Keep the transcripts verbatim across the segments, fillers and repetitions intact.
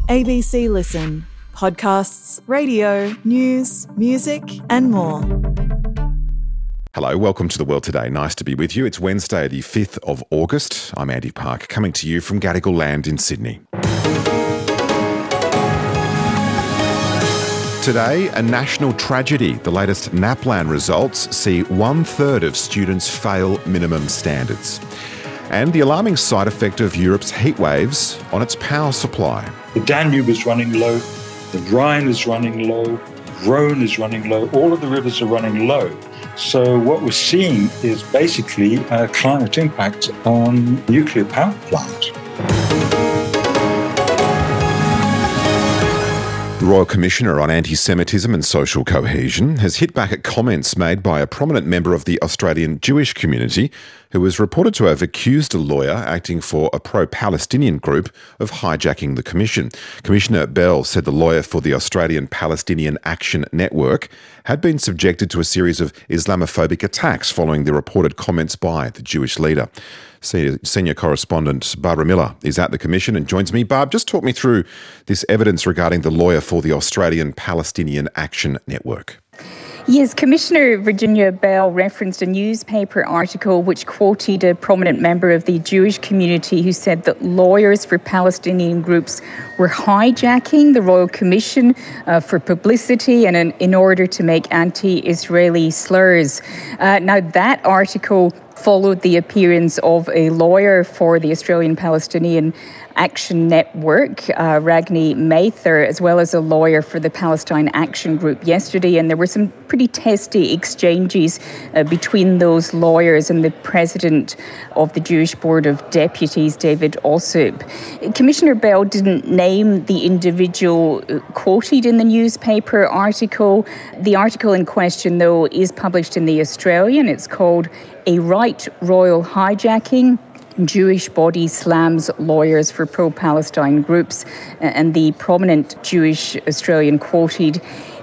A B C Listen. Podcasts, radio, news, music and more. Hello, welcome to The World Today. Nice to be with you. It's Wednesday, the fifth of August. I'm Andy Park, coming to you from Gadigal Land in Sydney. Today, a national tragedy. The latest NAPLAN results see one-third of students fail minimum standards. And the alarming side effect of Europe's heat waves on its power supply. The Danube is running low, the Rhine is running low, Rhone is running low, all of the rivers are running low. So what we're seeing is basically a climate impact on nuclear power plant. The Royal Commissioner on Anti-Semitism and Social Cohesion has hit back at comments made by a prominent member of the Australian Jewish community who was reported to have accused a lawyer acting for a pro-Palestinian group of hijacking the Commission. Commissioner Bell said the lawyer for the Australian Palestinian Action Network had been subjected to a series of Islamophobic attacks following the reported comments by the Jewish leader. Senior correspondent Barbara Miller is at the Commission and joins me. Barb, just talk me through this evidence regarding the lawyer for the Australian Palestinian Action Network. Yes, Commissioner Virginia Bell referenced a newspaper article which quoted a prominent member of the Jewish community who said that lawyers for Palestinian groups were hijacking the Royal Commission uh, for publicity and in, in order to make anti-Israeli slurs. Uh, now, that article followed the appearance of a lawyer for the Australian Palestinian Action Network, uh, Ragni Mather, as well as a lawyer for the Palestine Action Group yesterday. And there were some pretty testy exchanges uh, between those lawyers and the president of the Jewish Board of Deputies, David Ossop. Commissioner Bell didn't name the individual quoted in the newspaper article. The article in question, though, is published in The Australian. It's called A Right Royal Hijacking. Jewish body slams lawyers for pro-Palestine groups. And the prominent Jewish Australian quoted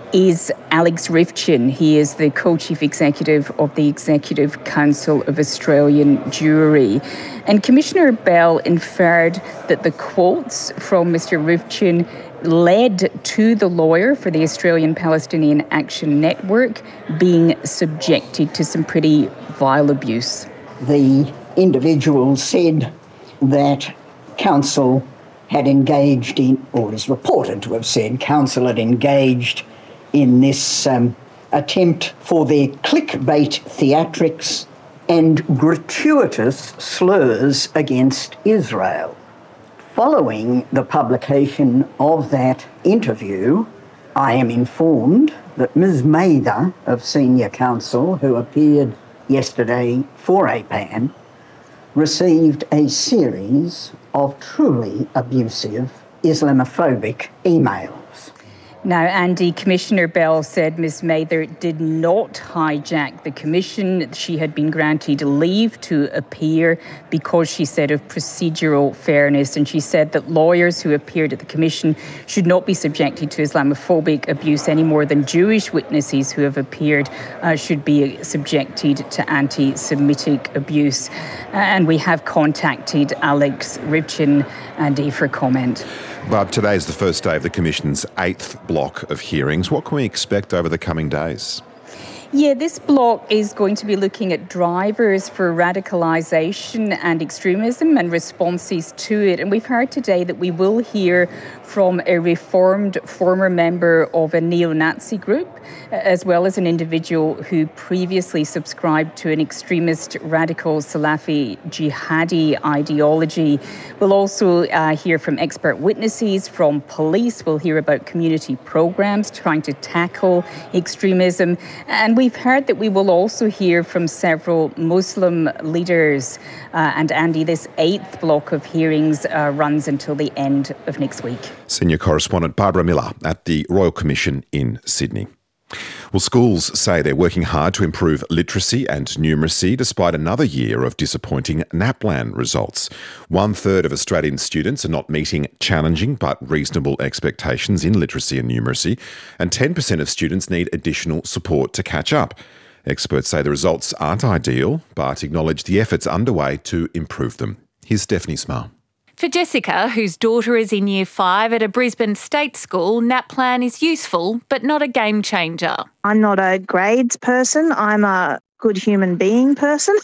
is Alex Rivchin. He is the co-chief executive of the Executive Council of Australian Jewry. And Commissioner Bell inferred that the quotes from Mister Rivchin led to the lawyer for the Australian Palestinian Action Network being subjected to some pretty vile abuse. The individual said that counsel had engaged in, or is reported to have said, counsel had engaged in this um, attempt for their clickbait theatrics and gratuitous slurs against Israel. Following the publication of that interview, I am informed that Miz Mather of Senior Counsel, who appeared yesterday for A P A N, received a series of truly abusive Islamophobic emails. Now, Andy, Commissioner Bell said Miz Mather did not hijack the Commission. She had been granted leave to appear because, she said, of procedural fairness. And she said that lawyers who appeared at the Commission should not be subjected to Islamophobic abuse any more than Jewish witnesses who have appeared uh, should be subjected to anti-Semitic abuse. And we have contacted Alex Rivchin, Andy, for comment. Barb, today is the first day of the Commission's eighth block of hearings. What can we expect over the coming days? Yeah, this block is going to be looking at drivers for radicalisation and extremism and responses to it. And we've heard today that we will hear from a reformed former member of a neo-Nazi group, as well as an individual who previously subscribed to an extremist radical Salafi jihadi ideology. We'll also uh, hear from expert witnesses from police. We'll hear about community programs trying to tackle extremism. And we've heard that we will also hear from several Muslim leaders. Uh, and Andy, this eighth block of hearings uh, runs until the end of next week. Senior correspondent Barbara Miller at the Royal Commission in Sydney. Well, schools say they're working hard to improve literacy and numeracy despite another year of disappointing NAPLAN results. One third of Australian students are not meeting challenging but reasonable expectations in literacy and numeracy, and ten percent of students need additional support to catch up. Experts say the results aren't ideal, but acknowledge the efforts underway to improve them. Here's Stephanie Small. For Jessica, whose daughter is in year five at a Brisbane state school, NAPLAN is useful but not a game changer. I'm not a grades person. I'm a good human being person.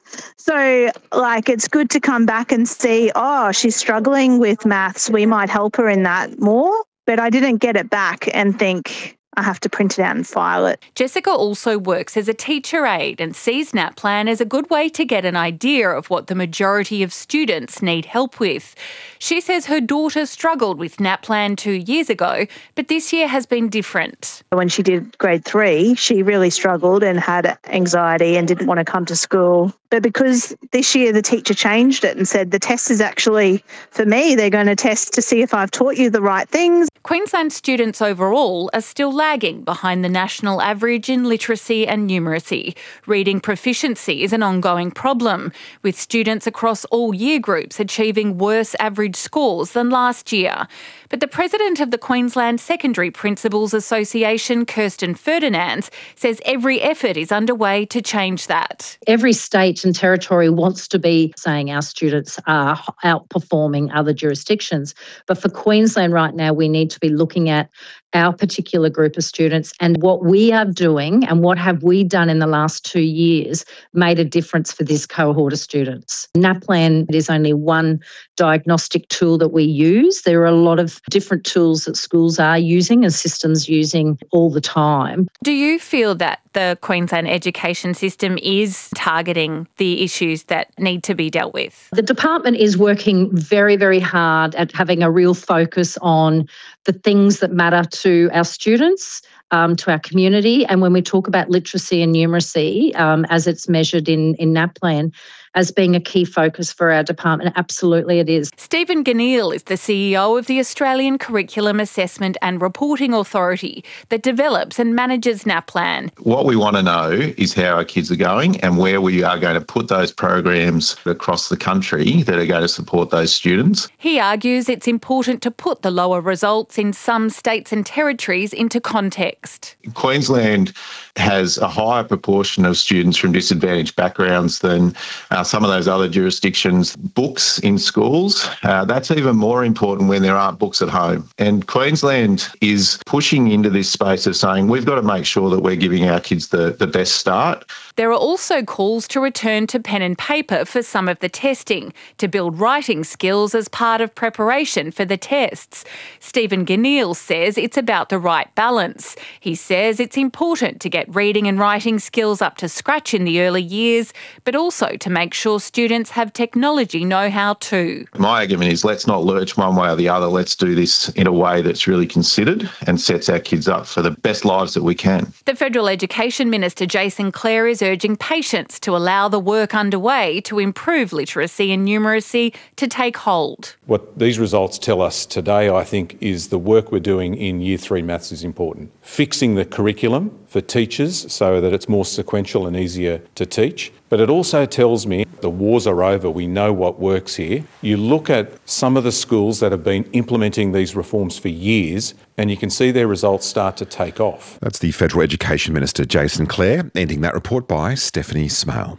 So, like, it's good to come back and see, oh, she's struggling with maths. We might help her in that more. But I didn't get it back and think, I have to print it out and file it. Jessica also works as a teacher aide and sees NAPLAN as a good way to get an idea of what the majority of students need help with. She says her daughter struggled with NAPLAN two years ago, but this year has been different. When she did grade three, she really struggled and had anxiety and didn't want to come to school. But because this year the teacher changed it and said the test is actually, for me, they're going to test to see if I've taught you the right things. Queensland students overall are still lagging behind the national average in literacy and numeracy. Reading proficiency is an ongoing problem, with students across all year groups achieving worse average scores than last year. But the president of the Queensland Secondary Principals Association, Kirsten Ferdinands, says every effort is underway to change that. Every state and territory wants to be saying our students are outperforming other jurisdictions. But for Queensland right now, we need to be looking at our particular group of students and what we are doing and what have we done in the last two years made a difference for this cohort of students. NAPLAN is only one diagnostic tool that we use. There are a lot of different tools that schools are using and systems using all the time. Do you feel that the Queensland education system is targeting the issues that need to be dealt with? The department is working very, very hard at having a real focus on the things that matter to our students, um, to our community. And when we talk about literacy and numeracy, um, as it's measured in, in NAPLAN, as being a key focus for our department, absolutely it is. Stephen Ganneil is the C E O of the Australian Curriculum Assessment and Reporting Authority that develops and manages NAPLAN. What we want to know is how our kids are going and where we are going to put those programs across the country that are going to support those students. He argues it's important to put the lower results in some states and territories into context. Queensland has a higher proportion of students from disadvantaged backgrounds than uh, some of those other jurisdictions. Books in schools, uh, that's even more important when there aren't books at home. And Queensland is pushing into this space of saying we've got to make sure that we're giving our kids the, the best start. There are also calls to return to pen and paper for some of the testing, to build writing skills as part of preparation for the tests. Stephen Ganneil says it's about the right balance. He says it's important to get reading and writing skills up to scratch in the early years, but also to make sure students have technology know-how too. My argument is let's not lurch one way or the other. Let's do this in a way that's really considered and sets our kids up for the best lives that we can. The Federal Education Minister, Jason Clare, is urging patience to allow the work underway to improve literacy and numeracy to take hold. What these results tell us today, I think, is the work we're doing in Year three maths is important. Fixing the curriculum for teachers so that it's more sequential and easier to teach. But it also tells me the wars are over, we know what works here. You look at some of the schools that have been implementing these reforms for years and you can see their results start to take off. That's the Federal Education Minister, Jason Clare, ending that report by Stephanie Smale.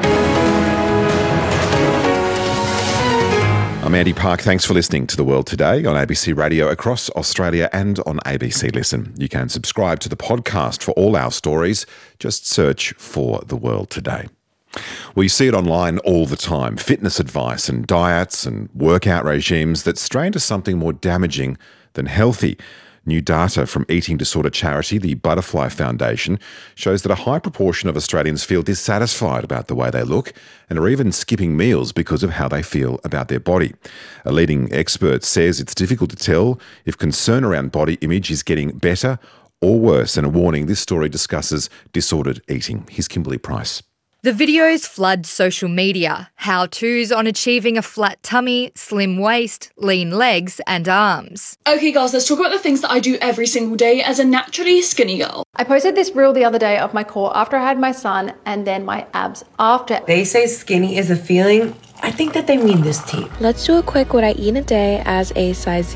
I'm Andy Park. Thanks for listening to The World Today on A B C Radio across Australia and on A B C Listen. You can subscribe to the podcast for all our stories. Just search for The World Today. We see it online all the time. Fitness advice and diets and workout regimes that stray into something more damaging than healthy. New data from eating disorder charity, the Butterfly Foundation, shows that a high proportion of Australians feel dissatisfied about the way they look and are even skipping meals because of how they feel about their body. A leading expert says it's difficult to tell if concern around body image is getting better or worse. And a warning, this story discusses disordered eating. Here's Kimberly Price. The videos flood social media. How-tos on achieving a flat tummy, slim waist, lean legs and arms. Okay girls, let's talk about the things that I do every single day as a naturally skinny girl. I posted this reel the other day of my core after I had my son and then my abs after. They say skinny is a feeling. I think that they mean this tea. Let's do a quick what I eat in a day as a size zero.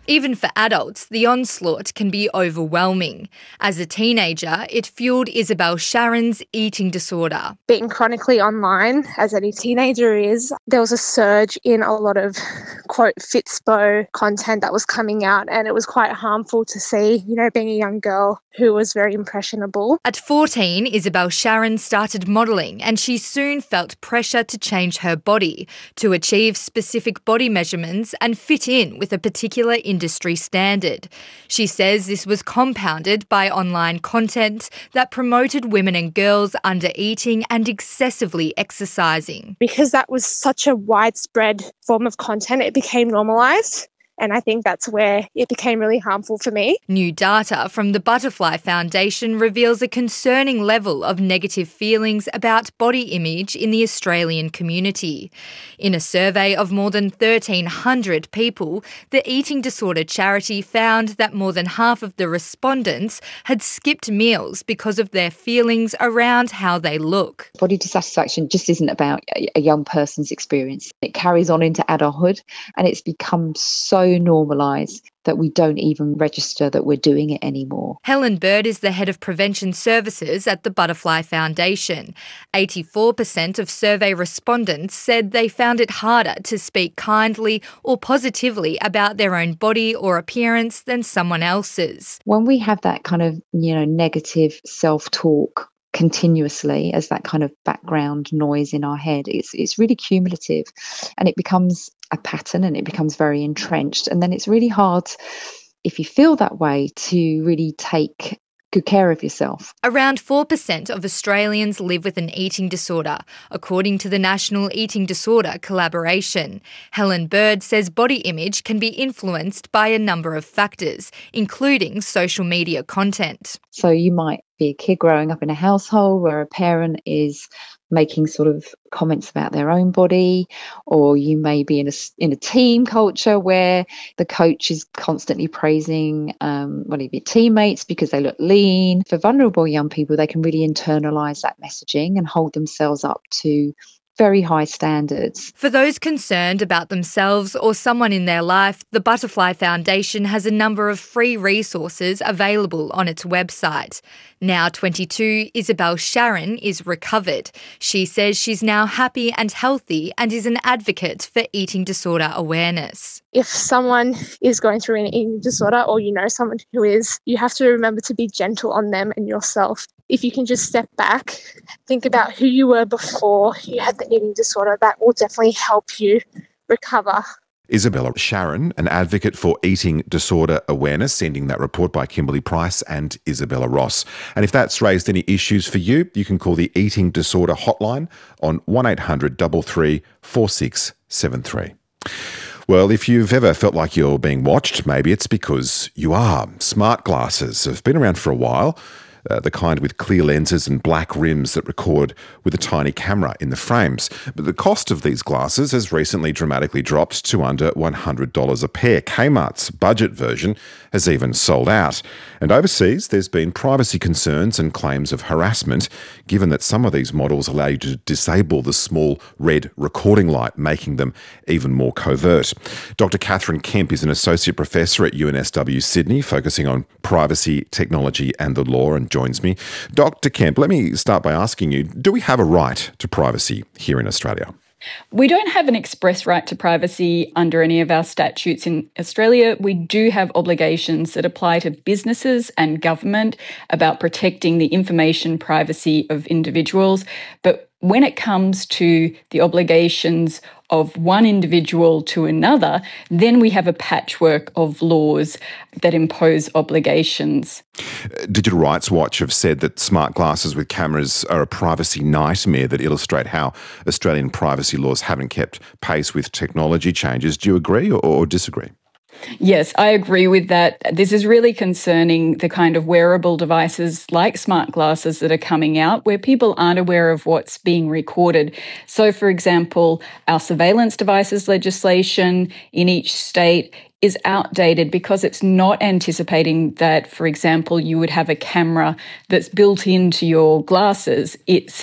Even for adults, the onslaught can be overwhelming. As a teenager, it fueled Isabel Sharon's eating disorder. Being chronically online, as any teenager is, there was a surge in a lot of, quote, Fitspo content that was coming out, and it was quite harmful to see, you know, being a young girl who was very impressionable. At fourteen, Isabel Sharon started modelling, and she soon felt pressure to change her body, to achieve specific body measurements and fit in with a particular industry standard. She says this was compounded by online content that promoted women and girls under eating and excessively exercising. Because that was such a widespread form of content, it became normalised. And I think that's where it became really harmful for me. New data from the Butterfly Foundation reveals a concerning level of negative feelings about body image in the Australian community. In a survey of more than thirteen hundred people, the eating disorder charity found that more than half of the respondents had skipped meals because of their feelings around how they look. Body dissatisfaction just isn't about a young person's experience. It carries on into adulthood, and it's become so normalised that we don't even register that we're doing it anymore. Helen Bird is the head of prevention services at the Butterfly Foundation. eighty-four percent of survey respondents said they found it harder to speak kindly or positively about their own body or appearance than someone else's. When we have that kind of, you know, negative self-talk continuously as that kind of background noise in our head, it's it's really cumulative, and it becomes a pattern and it becomes very entrenched. And then it's really hard, if you feel that way, to really take good care of yourself. Around four percent of Australians live with an eating disorder, according to the National Eating Disorder Collaboration. Helen Bird says body image can be influenced by a number of factors, including social media content. So you might be a kid growing up in a household where a parent is making sort of comments about their own body, or you may be in a, in a team culture where the coach is constantly praising um, one of your teammates because they look lean. For vulnerable young people, they can really internalise that messaging and hold themselves up to very high standards. For those concerned about themselves or someone in their life, the Butterfly Foundation has a number of free resources available on its website. Now twenty-two, Isabel Sharon is recovered. She says she's now happy and healthy and is an advocate for eating disorder awareness. If someone is going through an eating disorder, or you know someone who is, you have to remember to be gentle on them and yourself. If you can just step back, think about who you were before you had the eating disorder, that will definitely help you recover. Isabella Sharon, an advocate for eating disorder awareness, sending that report by Kimberly Price and Isabella Ross. And if that's raised any issues for you, you can call the Eating Disorder Hotline on one eight hundred three three four six seven three. Well, if you've ever felt like you're being watched, maybe it's because you are. Smart glasses have been around for a while. Uh, the kind with clear lenses and black rims that record with a tiny camera in the frames. But the cost of these glasses has recently dramatically dropped to under one hundred dollars a pair. Kmart's budget version has even sold out. And overseas, there's been privacy concerns and claims of harassment, given that some of these models allow you to disable the small red recording light, making them even more covert. Doctor Catherine Kemp is an associate professor at U N S W Sydney, focusing on privacy, technology and the law, and joins me. Doctor Kemp, let me start by asking you, do we have a right to privacy here in Australia? We don't have an express right to privacy under any of our statutes in Australia. We do have obligations that apply to businesses and government about protecting the information privacy of individuals. But when it comes to the obligations of one individual to another, then we have a patchwork of laws that impose obligations. Digital Rights Watch have said that smart glasses with cameras are a privacy nightmare that illustrate how Australian privacy laws haven't kept pace with technology changes. Do you agree or, or disagree? Yes, I agree with that. This is really concerning, the kind of wearable devices like smart glasses that are coming out where people aren't aware of what's being recorded. So, for example, our surveillance devices legislation in each state is outdated because it's not anticipating that, for example, you would have a camera that's built into your glasses. It's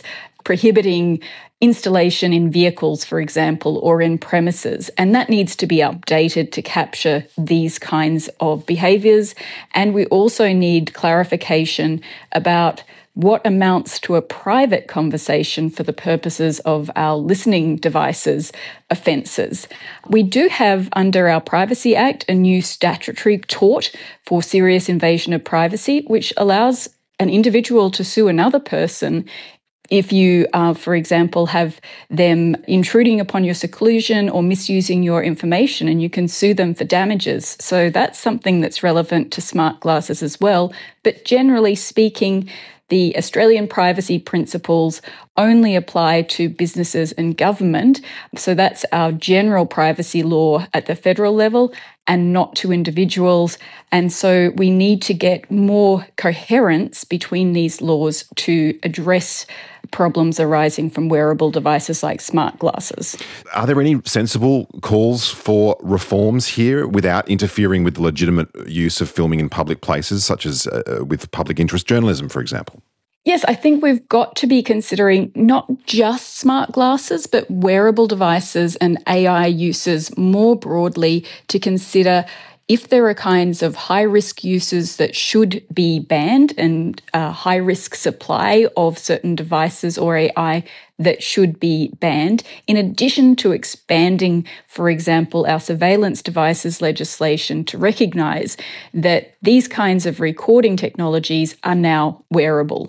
prohibiting installation in vehicles, for example, or in premises. And that needs to be updated to capture these kinds of behaviours. And we also need clarification about what amounts to a private conversation for the purposes of our listening devices offences. We do have, under our Privacy Act, a new statutory tort for serious invasion of privacy, which allows an individual to sue another person if you, uh, for example, have them intruding upon your seclusion or misusing your information, and you can sue them for damages. So that's something that's relevant to smart glasses as well. But generally speaking, the Australian privacy principles only apply to businesses and government. So that's our general privacy law at the federal level and not to individuals. And so we need to get more coherence between these laws to address problems arising from wearable devices like smart glasses. Are there any sensible calls for reforms here without interfering with the legitimate use of filming in public places, such as uh, with public interest journalism, for example? Yes, I think we've got to be considering not just smart glasses, but wearable devices and A I uses more broadly to consider if there are kinds of high-risk uses that should be banned and a high-risk supply of certain devices or A I that should be banned, in addition to expanding, for example, our surveillance devices legislation to recognise that these kinds of recording technologies are now wearable.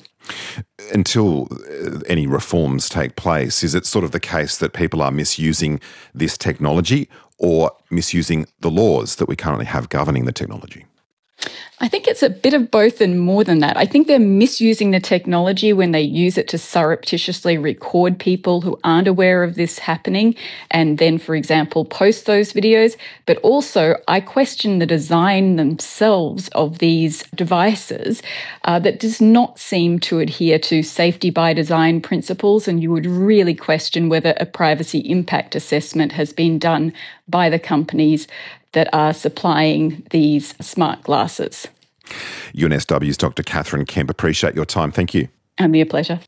Until any reforms take place, is it sort of the case that people are misusing this technology or misusing the laws that we currently have governing the technology? I think it's a bit of both and more than that. I think they're misusing the technology when they use it to surreptitiously record people who aren't aware of this happening and then, for example, post those videos. But also, I question the design themselves of these devices uh, that does not seem to adhere to safety by design principles, and you would really question whether a privacy impact assessment has been done by the companies that are supplying these smart glasses. U N S W's Doctor Catherine Kemp, appreciate your time. Thank you. And me a pleasure.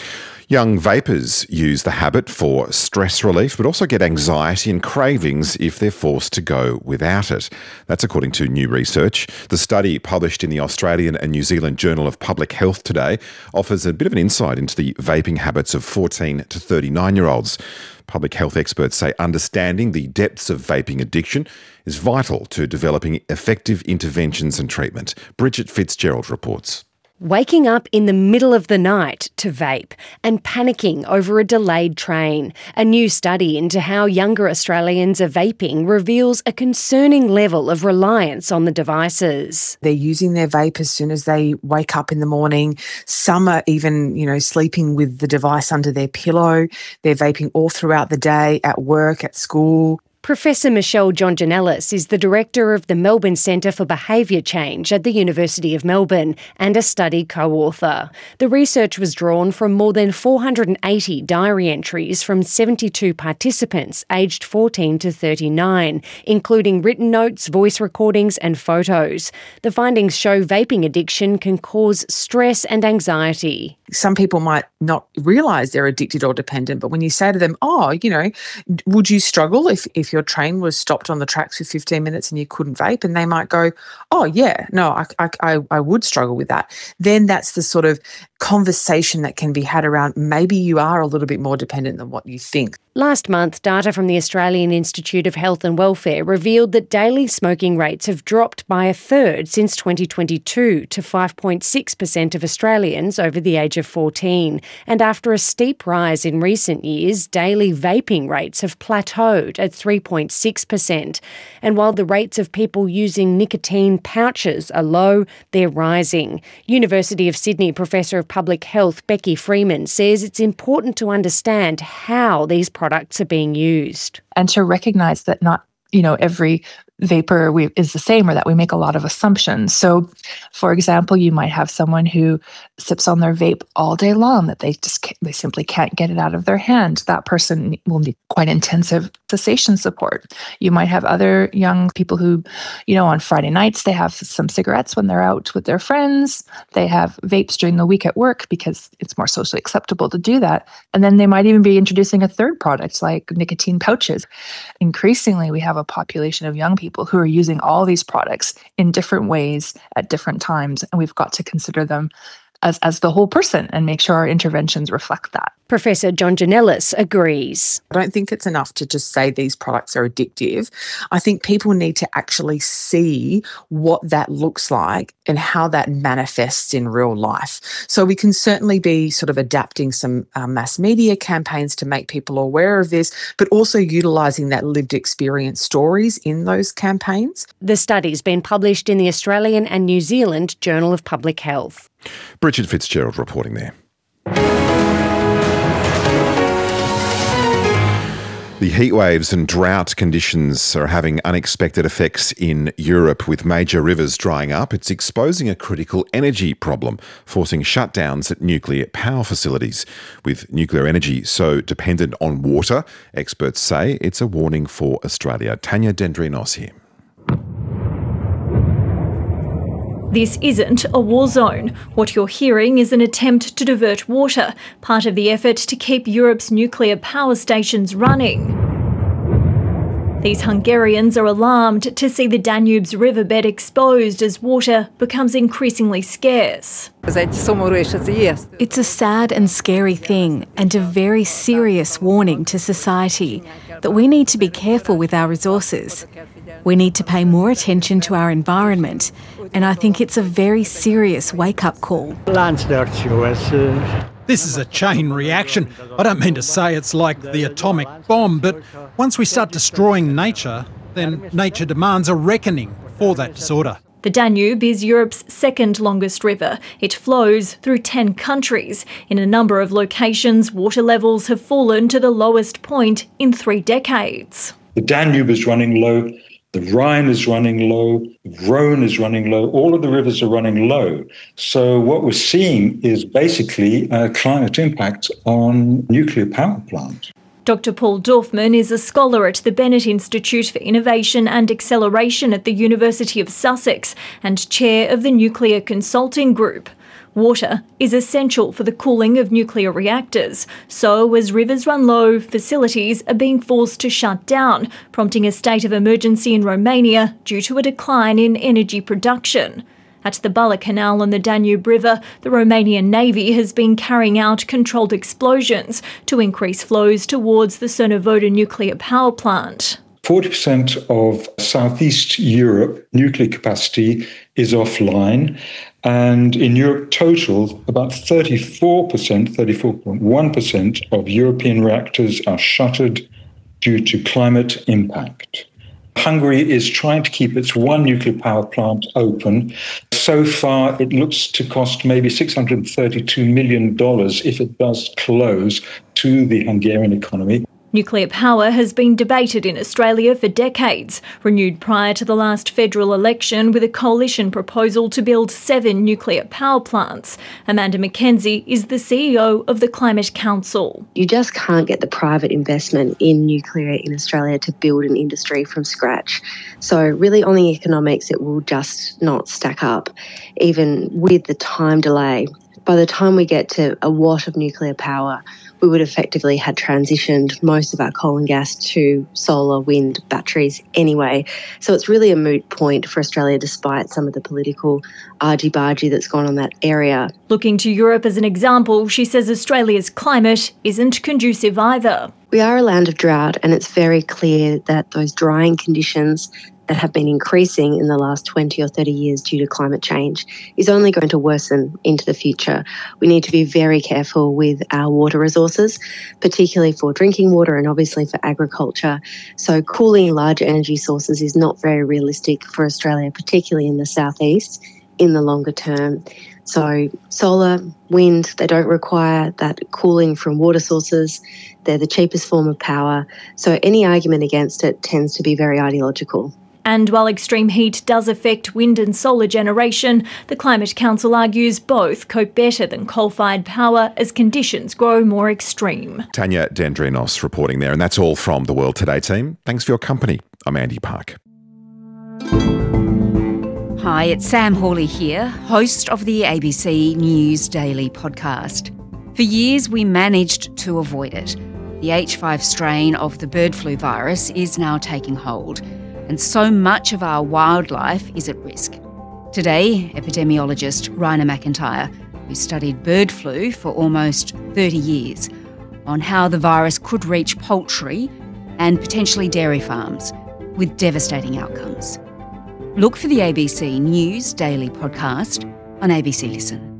Young vapers use the habit for stress relief, but also get anxiety and cravings if they're forced to go without it. That's according to new research. The study, published in the Australian and New Zealand Journal of Public Health today, offers a bit of an insight into the vaping habits of fourteen to thirty-nine-year-olds. Public health experts say understanding the depths of vaping addiction is vital to developing effective interventions and treatment. Bridget Fitzgerald reports. Waking up in the middle of the night to vape and panicking over a delayed train. A new study into how younger Australians are vaping reveals a concerning level of reliance on the devices. They're using their vape as soon as they wake up in the morning. Some are even, you know, sleeping with the device under their pillow. They're vaping all throughout the day, at work, at school. Professor Michelle Jonjanellis is the director of the Melbourne Centre for Behaviour Change at the University of Melbourne and a study co-author. The research was drawn from more than four hundred eighty diary entries from seventy-two participants aged fourteen to thirty-nine, including written notes, voice recordings and photos. The findings show vaping addiction can cause stress and anxiety. Some people might not realise they're addicted or dependent, but when you say to them, oh, you know, would you struggle if, if your train was stopped on the tracks for fifteen minutes and you couldn't vape? And they might go, oh, yeah, no, I, I, I would struggle with that. Then that's the sort of conversation that can be had around maybe you are a little bit more dependent than what you think. Last month, data from the Australian Institute of Health and Welfare revealed that daily smoking rates have dropped by a third since twenty twenty-two to five point six percent of Australians over the age of fourteen. And after a steep rise in recent years, daily vaping rates have plateaued at three point six percent. And while the rates of people using nicotine pouches are low, they're rising. University of Sydney Professor of Public Health Becky Freeman says it's important to understand how these products are being used. And to recognise that not, you know, every vapor we, is the same, or that we make a lot of assumptions. So, for example, you might have someone who sips on their vape all day long, that they just can't, they simply can't get it out of their hand. That person will need quite intensive cessation support. You might have other young people who, you know, on Friday nights, they have some cigarettes when they're out with their friends. They have vapes during the week at work because it's more socially acceptable to do that. And then they might even be introducing a third product like nicotine pouches. Increasingly, we have a population of young people who are using all these products in different ways at different times, and we've got to consider them as, as the whole person and make sure our interventions reflect that. Professor John Janellis agrees. I don't think it's enough to just say these products are addictive. I think people need to actually see what that looks like and how that manifests in real life. So we can certainly be sort of adapting some uh, mass media campaigns to make people aware of this, but also utilising that lived experience stories in those campaigns. The study's been published in the Australian and New Zealand Journal of Public Health. Bridget Fitzgerald reporting there. The heatwaves and drought conditions are having unexpected effects in Europe, with major rivers drying up. It's exposing a critical energy problem, forcing shutdowns at nuclear power facilities. With nuclear energy so dependent on water, experts say it's a warning for Australia. Tanya Dendrinos here. This isn't a war zone. What you're hearing is an attempt to divert water, part of the effort to keep Europe's nuclear power stations running. These Hungarians are alarmed to see the Danube's riverbed exposed as water becomes increasingly scarce. It's a sad and scary thing, and a very serious warning to society that we need to be careful with our resources. We need to pay more attention to our environment, and I think it's a very serious wake-up call. This is a chain reaction. I don't mean to say it's like the atomic bomb, but once we start destroying nature, then nature demands a reckoning for that disorder. The Danube is Europe's second longest river. It flows through ten countries. In a number of locations, water levels have fallen to the lowest point in three decades. The Danube is running low. The Rhine is running low, the Rhone is running low, all of the rivers are running low. So what we're seeing is basically a climate impact on nuclear power plants. Doctor Paul Dorfman is a scholar at the Bennett Institute for Innovation and Acceleration at the University of Sussex and chair of the Nuclear Consulting Group. Water is essential for the cooling of nuclear reactors, so as rivers run low, facilities are being forced to shut down, prompting a state of emergency in Romania due to a decline in energy production. At the Bala Canal on the Danube River, the Romanian Navy has been carrying out controlled explosions to increase flows towards the Cernavodă nuclear power plant. forty percent of Southeast Europe nuclear capacity is offline. And in Europe total, about thirty-four percent, thirty-four point one percent of European reactors are shuttered due to climate impact. Hungary is trying to keep its one nuclear power plant open. So far, it looks to cost maybe six hundred thirty-two million dollars if it does close to the Hungarian economy. Nuclear power has been debated in Australia for decades, renewed prior to the last federal election with a coalition proposal to build seven nuclear power plants. Amanda McKenzie is the C E O of the Climate Council. You just can't get the private investment in nuclear in Australia to build an industry from scratch. So really on the economics, it will just not stack up, even with the time delay. By the time we get to a watt of nuclear power, we would effectively have transitioned most of our coal and gas to solar, wind, batteries anyway. So it's really a moot point for Australia, despite some of the political argy-bargy that's gone on that area. Looking to Europe as an example, she says Australia's climate isn't conducive either. We are a land of drought, and it's very clear that those drying conditions that have been increasing in the last twenty or thirty years due to climate change is only going to worsen into the future. We need to be very careful with our water resources, particularly for drinking water and obviously for agriculture. So cooling large energy sources is not very realistic for Australia, particularly in the southeast, in the longer term. So solar, wind, they don't require that cooling from water sources. They're the cheapest form of power. So any argument against it tends to be very ideological. And while extreme heat does affect wind and solar generation, the Climate Council argues both cope better than coal-fired power as conditions grow more extreme. Tanya Dendrinos reporting there, and that's all from the World Today team. Thanks for your company. I'm Andy Park. Hi, it's Sam Hawley here, host of the A B C News Daily podcast. For years, we managed to avoid it. The H five strain of the bird flu virus is now taking hold, and so much of our wildlife is at risk. Today, epidemiologist Raina McIntyre, who studied bird flu for almost thirty years, on how the virus could reach poultry and potentially dairy farms, with devastating outcomes. Look for the A B C News Daily podcast on A B C Listen.